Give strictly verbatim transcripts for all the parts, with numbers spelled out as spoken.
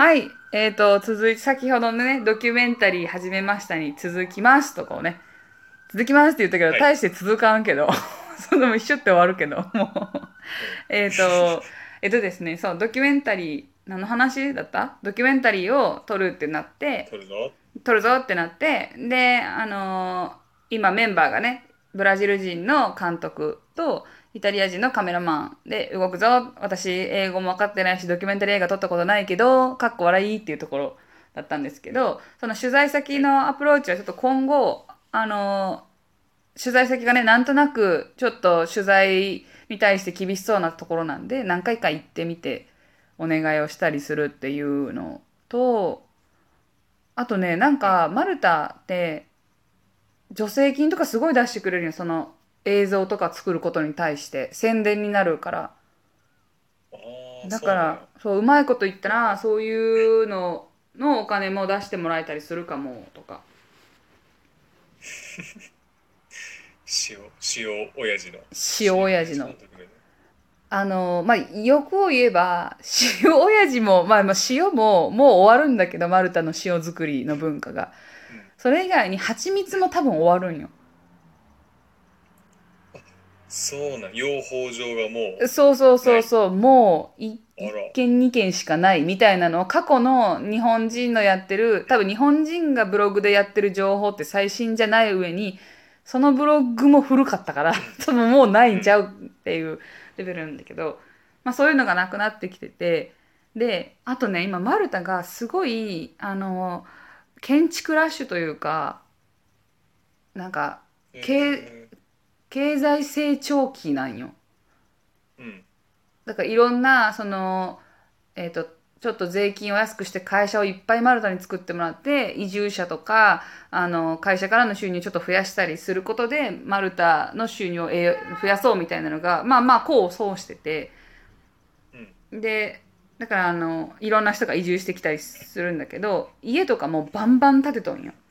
はい。えっと、続いて、先ほどのね、ドキュメンタリー始めましたに続きますとかをね、続きますって言ったけど、 はい。 大して続かんけど、そのまま一緒って終わるけど、もううん。 えっと、えっとですね、そう、ドキュメンタリー、何の話だった？ドキュメンタリーを撮るってなって、 撮るぞ。 撮るぞってなって、で、あのー今メンバーがね、ブラジル人の監督とイタリア人のカメラマンで動くぞ。私、英語も分かってないし、ドキュメンタリー映画撮ったことないけど、かっこ笑いっていうところだったんですけうん。 ど、その取材先はい。 のアプローチはちょっと今後、あのー取材先がね、なんとなくちょっと取材に対して厳しそうなところなんで、何回か行ってみてお願いをしたりするっていうのと、あとね、なんうん。 か、マルタって助成金とかすごい出してくれるよ。その映像とか作ることに対して宣伝になるから。 ああ、 だから、 そうなんや。 そう、うまいこと言ったら、そういうののお金も出してもらえたりするかも、とか。 塩、塩親父の。 塩塩親父の親父の。 ドキュメント。 あの、まあ、欲を言えば、塩親父も、まあ、まあ塩ももう終わるんだけど、マルタの塩作りの文化が。 うん。 それ以外に蜂蜜も多分終わるんよ。 あ、そうなん。養蜂場がもそうそううない。 そうそう、もうい一あら。 件二件しかないみたいなのを過去の日本人のやってる、多分日本人がブログでやってる情報って最新じゃない上に、そのブログも古かったから、多分もうないうん。 んちゃうっていうレベルなんだけど、まあそういうのがなくなってきてて、で、あとね、今マルタがすごい、あの、建築ラッシュというか、なんか、経、 え経済成長期なんよ。 ー、うん。 だからいろんな、その、えっと、ちょっと税金を安くして会社をいっぱいマルタに作ってもらって、移住者とか、あの、会社からの収入をちょっと増やしたりすることで、マルタの収入を得増やそうみたいなのが、まあまあ、功を奏してて、 うん。 で、だからあの、いろんな人が移住してきたりするんだけど、家とかもバンバン建てとんよ。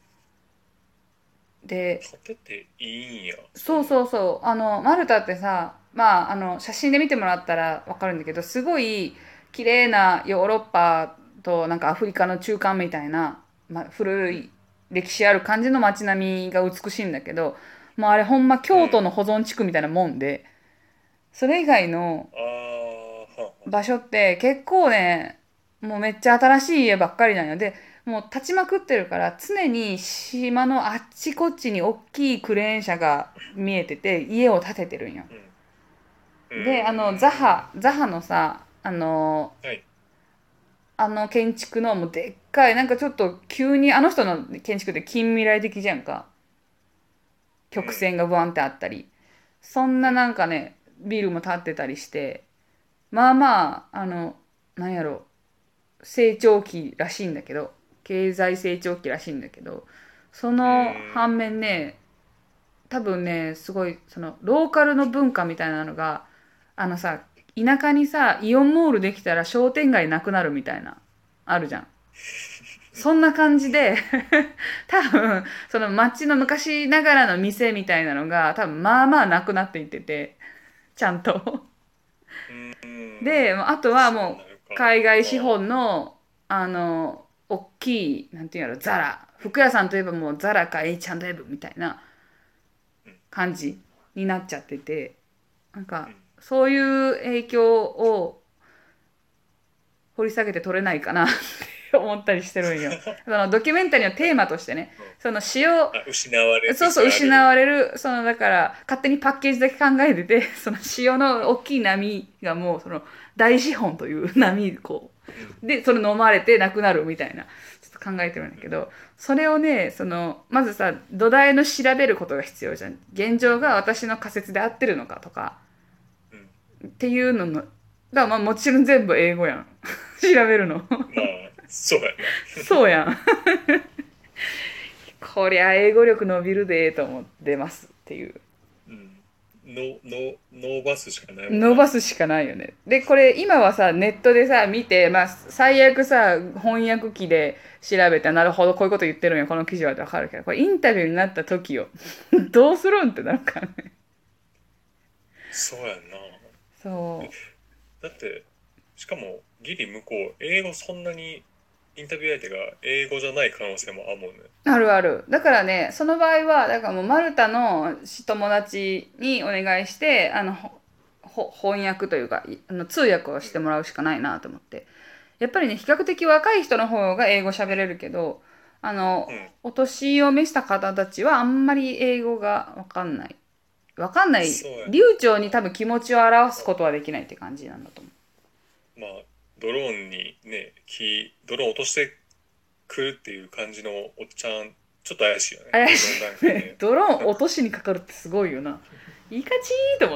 で、 立てていいんや、そそうんな。 そうそう。あの、マルタってさ、まあ、あの、写真で見てもらったらわかるんだけど、すごい綺麗なヨーロッパとなんかアフリカの中間みたいな、まあ、古うん。 い歴史ある感じの街並みが美しいんだけど、もうあれほんまうん。 京都の保存地区みたいなもんで、それ以外のああ、はんはん。 場所って結構ね、もうめっちゃ新しい家ばっかりなんよ。で、もう立ちまくってるから常に島のあっちこっちに大きいクレーン車が見えてて家を建ててるんよ。 うん。うで、あの、ザーん。 ハ、ザハのさ、あの、 はい。 あの建築のもうでっかい、なんかちょっと急にあの人の建築って近未来的じゃんか。曲うん。 線がブワンってあったり。そんなうん。 なんかね、ビルも建ってたりして、まあまあ、あの、なんやろ、成長期らしいんだけど、経済成長期らしいんだけど、そうの反ーん。 面ね、多分ね、すごい、その、ローカルの文化みたいなのが、あのさ、田舎にさ、イオンモールできたら商店街なくなるみたいな、あるじゃん。そんな感じで多分、その街の昔ながらの店みたいなのが、多分、まあまあなくなっていってて、ちゃんとうーん。 で、あとはそうもう、 なるか。 海外資ああ。 本の、あの、大きい、なんていうの、ザラ。服屋さんといえばもうザラか エイチアンドエム みたいなうん。 感じになっちゃってて、なんか、 うん。 そういう影響を掘り下げて取れないかなって思ったりしてるんよ。そのドキュメンタリーのテーマとしてね、 うん。 その詩を、 あ、失われつそうそう、失つある。 われる、その、だから、勝手にパッケージだけ考えてて、その潮うん。 の大きい波がもう、その、大資本という波、こうん。 う、で、それ飲まれてなくなるみたいな、ちょっと考えてるんだうん。 けど、それをね、その、まずさ、土台の調べることが必要じゃん。現状が私の仮説で合ってるのかとか、 うん。 っていうのの、が、まあもちろん全部英語やん。調べるの。 まあ、そうやな。 そうやん。こりゃ英語力伸びるでと思ってますっていう。 うん。ノ、ノ、ノーバスしかないもんな。 伸ばすしかないよね。で、これ今はさ、ネットでさ、見て、まあ、最悪さ、翻訳機で調べて、なるほど、こういうこと言ってるんや、この記事はってわかるけど、これインタビューになった時よ。どうするんってなるからね。 そうやんな。 そだって、しかも、 ギリ向こう、英語そんなにインタビュー相手が英語じゃない可能性もあるもんね。 あるある。だからね、その場合は、だからもうマルタの友達にお願いして、あの、ほほ翻訳というか、いあの通訳をしてもらうしかないなと思って。やっぱりね、比較的若い人の方が英語喋れるけど、あの、 うん。 お年を召した方たちはあんまり英語がわかんない。わかんない。 そうやね。 流暢に多分気持ちを表すことはできないって感じなんだと思まあ、ドローンにね、キー、ドローン落としてくるっていう感じのおっちゃん、ちょっと怪しいよう。 ね。 怪しこの段いね。 階で。 ドローン落としにかかるってすごいよな。いいかちーと思って。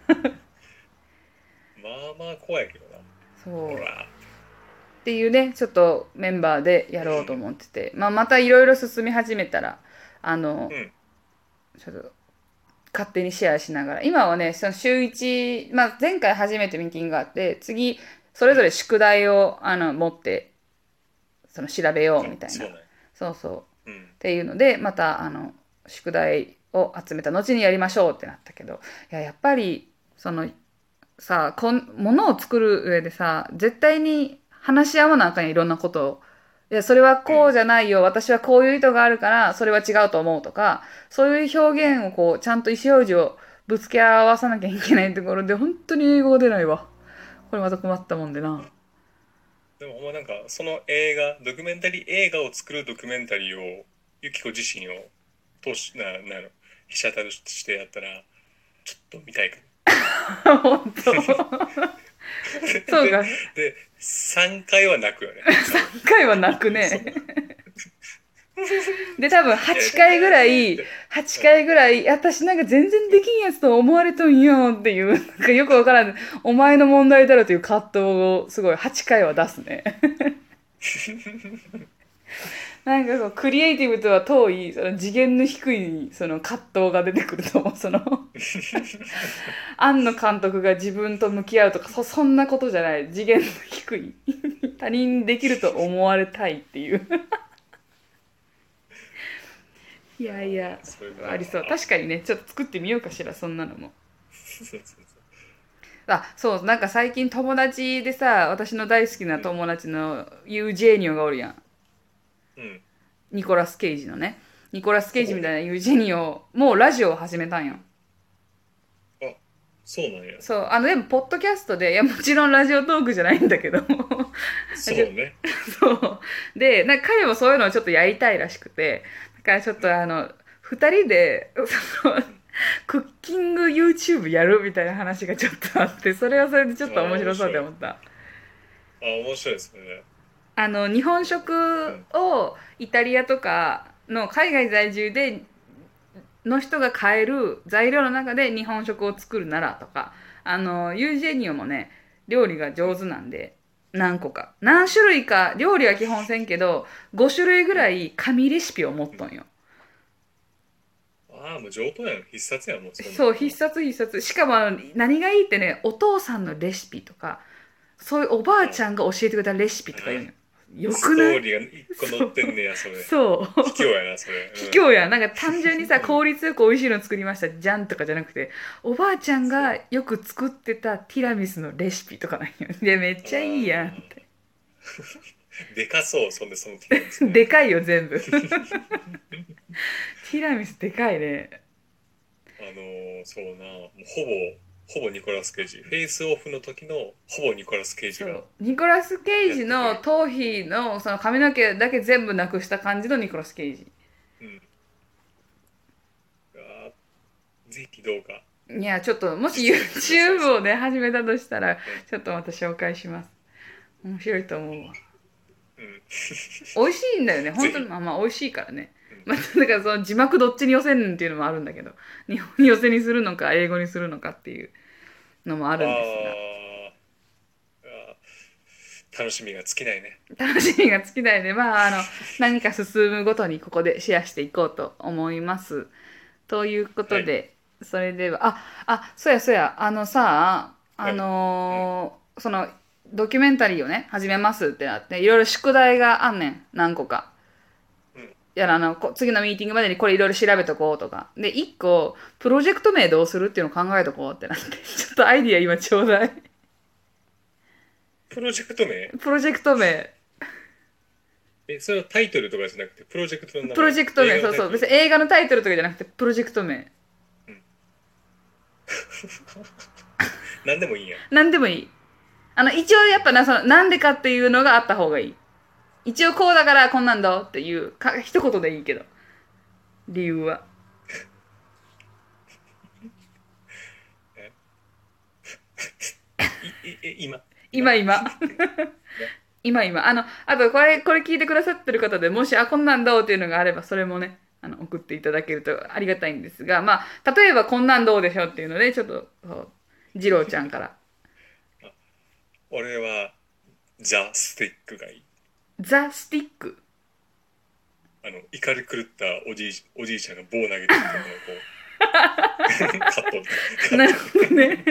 まあまあ怖いけどな。 そう。 ほら。 っていうね、ちょっとメンバーでやろうと思ってて、まあ、またいろいろ進み始めたら、あの、 うん。 ちょっと勝手にシェアしながら、今はね、その週いち、まあ、前回初めてミーティングがあって、次、それうん。 ぞれ宿題をあの持って、その調べようあ、 みたいな。 そうね。 そうそう。 うん。 っていうので、また、あの、宿題を集めた後にやりましょうってなったけど、いや、やっぱり、その、さ、こん、ものを作る上でさ、絶対に話し合わなあかんやん、いろんなことを。いや、それはうん。 こうじゃないよ。私はこういう意図があるから、それは違うと思うとか、そういううん。 表現をこう、ちゃんと意思表示をぶつけ合わさなきゃいけないところで、本当に英語が出ないわ。これまた困ったもんでな。 でも、ほんまなんか、その映画、ドキュメンタリー映画を作るドキュメンタリーを、ユキコ自身を通し、な、なの、被写体としてやったら、ちょっと見たいかも。 本当。そうで、 か。 で、さんかいは泣くよね、多分。 さんかいは泣くそう。 ね。で、多分いや、 はちかいぐらい、 えーって。 はちかいぐらい、私なんか全然できんやつと思われとんよっていう、なんかよくわからん、お前の問題だろという葛藤をすごいはちかいは出すね。なんかこう、クリエイティブとは遠い、その次元の低い、その葛藤が出てくると思う。その、庵野監督が自分と向き合うとか、そ、そんなことじゃない。次元の低い。他人にできると思われたいっていう。いいややいや、 ー、それありそう。 か。 確かにね、ちょっと作ってみようかしら、そんなのも。 そうそうそう。 あ、そう、なんか最近友達でさ、私の大好きなうん。 友達のユージェーニオがおるやん。 うん。 ニコラス・ケイジのね。ニコラス・ケイジみたいほなユージェーニオもうラジオを始めたんよ。 う。あ、そうなんや。 そう、あの、でも、ポッドキャストで、いや、もちろんラジオトークじゃないんだけど、ラジオ、 そうね。 そう。で、なんか彼もそういうのをちょっとやりたいらしくて、だからちょっうん。 とあの、二人で、そのうん。 クッキング YouTube やるみたいな話がちょっとあって、それはそれでちょっああ、 と面白そうっ面白い。 て思った。 ああ、面白いですね。 あの、日本食うん。 をイタリアとかの海外在住での人が買える材料の中で日本食を作るならとか、あの、ユージェニオもね、料理が上手なんで、何個か。何種類か、料理は基本せんけど、ご種類ぐうん。 らい紙レシピを持っうん。 とんよ。 ああ、もう上等やん。必殺やん、もうそんなんそう、必も殺必殺。しかもあの何がいいってね、お父さんのレシピとか、そういうおばう。ああちゃんが教えてくれたレシピあ、 とか言うのよ。よスくない？ トーリーが一個載そう。 ってんねや、それ。 そう。 卑怯やな、それ。 卑怯やん。なんか単純にさ、 うん。うん。 効率よく美味しいの作りました。じゃんとかじゃなくて、おばあちゃんそう。 がよく作ってたティラミスのレシピとかなんよ。で、めっあちゃいいやんっあ、 て。 でかそう、そんで、そのティラミスね。 でかいよ、全部。ティラミスでかいね。 あのーそうな、もうほぼ、ほぼニコラス・ケイジ。フェイスオフの時のほぼニコラス・ケイジがそう。ニコラス・ケイジやってくれる。 の頭皮のその髪の毛だけ全部なくした感じのニコラス・ケイジ。 うん。あーぜひどうか、 いや、ちょっと、もし実現してください、 YouTube それ。 をね、始めたとしたら、 うん。 ちょっとまた紹介します。面白いと思うわ。 うん。 美味しいんだよね。本当に、 ぜひ。 まあまあ美味しいからね。 うん。 まあ、だからその字幕どっちに寄せるんっていうのもあるんだけど、日本寄せにするのか、英語にするのかっていうのもああるんですが、 ーあー、楽しみが尽きないね。 楽しみが尽きないので、まあ、あの、何か進むごとにここでシェアしていこうと思います。というこはい。 とで、それでは、あ、あ、そうやそうや、あのさ、あはい。うん。 のーその、ドキュメンタリーをね、始めますってなって、いろいろ宿題があんねん、何個か。 うん。 やら、あの、こ次のミーティングまでにこれいろいろ調べとこうとか。で、一個、プロジェクト名どうするっていうのを考えとこうってなって、ちょっとアイディア今ちょうだい。 プロジェクト名？ プロジェクト名。 え、それはタイトルとかじゃなくて、プロジェクトの名前？ プロジェクト名、 映画そうそう。 のタイトル？ 別に映画のタイトルとかじゃなくて、プロジェクト名。 うん。何でもいいんや。 なんでもいい。あの、一応やっぱな、その、なんでかっていうのがあった方がいい。一応こうだからこんなんだっていう、か、一言でいいけど。理由は。 え、い、い、え、今今今今。 今今今。あの、あとこれ、これ聞いてくださってる方でもし、あ、こんなんどうっていうのがあれば、それもね、あの、送っていただけるとありがたいんですが、まあ、例えばこんなんどうでしょうっていうので、ちょっと、そう、次郎ちゃんから。 あ、俺は、ザ・スティックがいい。 ザ・スティック。 あの、怒り狂ったおじい、おじいちゃんが棒投げてきて、このこう、カット、カなるット。 ほどね。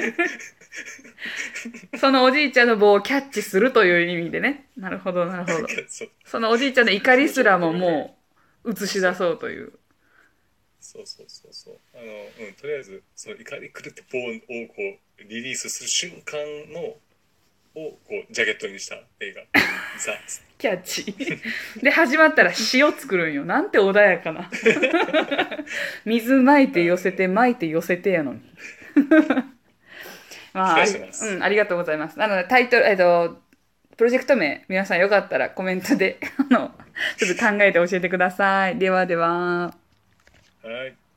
そのおじいちゃんの棒をキャッチするという意味でね。なるほど、なるほど。 そう、 そのおじいちゃんの怒気持ちりすらも悪いところで。 もう映し出そうという。 そうそうそうそう。あの、うん、とりあえず、その怒り狂って棒をこう、リリースする瞬間の、をこう、ジャケットにした映画。ザ・キャッチ。で、始まったら詩を作るんよ。なんて穏やかな。水まいて寄せて、まいて寄せてやのに。まあ、あり、 期待してます。 うん、ありがとうございます。なので、タイトル、えっと、プロジェクト名、皆さんよかったらコメントで、あの、ちょっと考えて教えてください。ではでは。 はい。